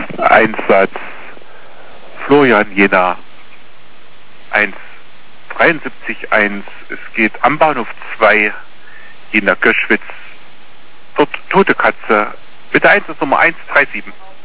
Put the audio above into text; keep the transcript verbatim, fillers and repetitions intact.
Einsatz Florian Jena eins dreiundsiebzig eins. Es geht am Bahnhof zwei Jena Göschwitz. Dort tote Katze. Bitte Einsatz Nummer eins drei sieben.